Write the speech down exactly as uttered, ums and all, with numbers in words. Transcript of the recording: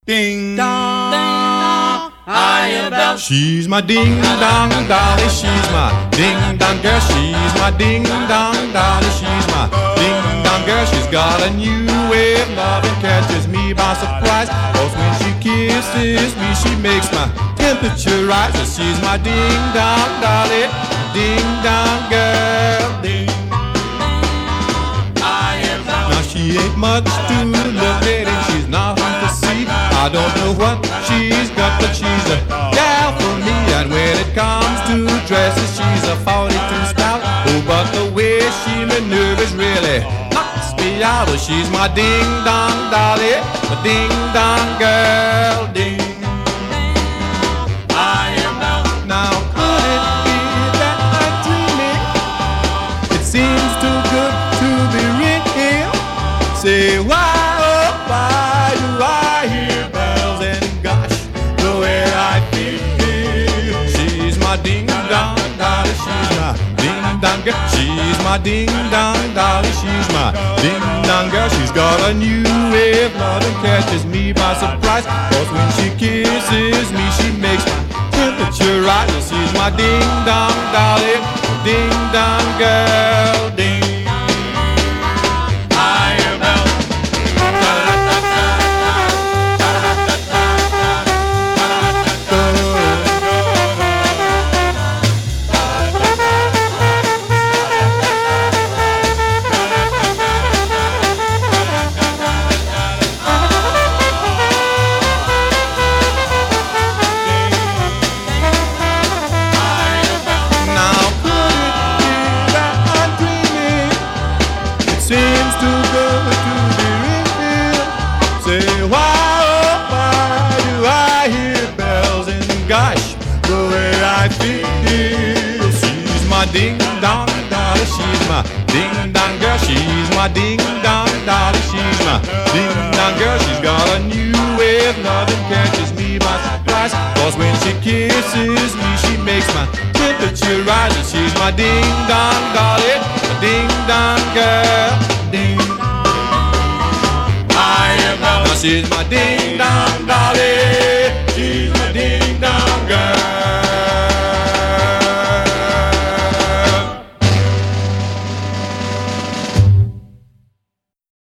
Ding dong, hiya bell. She's my ding dong dolly. She's my ding dong girl. She's my ding dong dolly. She's my ding dong girl. She's got a new way of loving, catches me by surprise. Cause when she kisses me, she makes my temperature rise. So she's my ding dong dolly, ding dong girl. Ding. Now she ain't much to look at, and she's nothing to see. I don't know what she's got, but she's a gal for me. And when it comes to dresses, she's a forty-two style. Oh, but the way she maneuvers really knocks me out. Oh, she's my ding dong dolly, my ding dong girl. Ding. I am now. Now could it be that I'm dreaming? It seems too good to be real. Say why, oh why do I hear bells, and gosh, the way I feel. She's my ding dong dolly, she's my ding dong girl. She's my ding dong dolly, she's my ding dong girl. She's got a new way of loving, catches me by surprise. Cause when she kisses me, she makes my temperature rise. She's my ding dong dolly, ding dong girl. Ding. Seems too good to be real. Say why, oh why do I hear bells, and gosh, the way I feel. She's my ding dong dolly, she's my ding dong girl. She's my ding dong dolly, she's my ding dong girl. She's got a new way of loving, catches me by surprise. Cause when she kisses me, she makes my temperature rise. And she's my ding dong dolly, my ding dong girl. Ding. I am now. Now she's my ding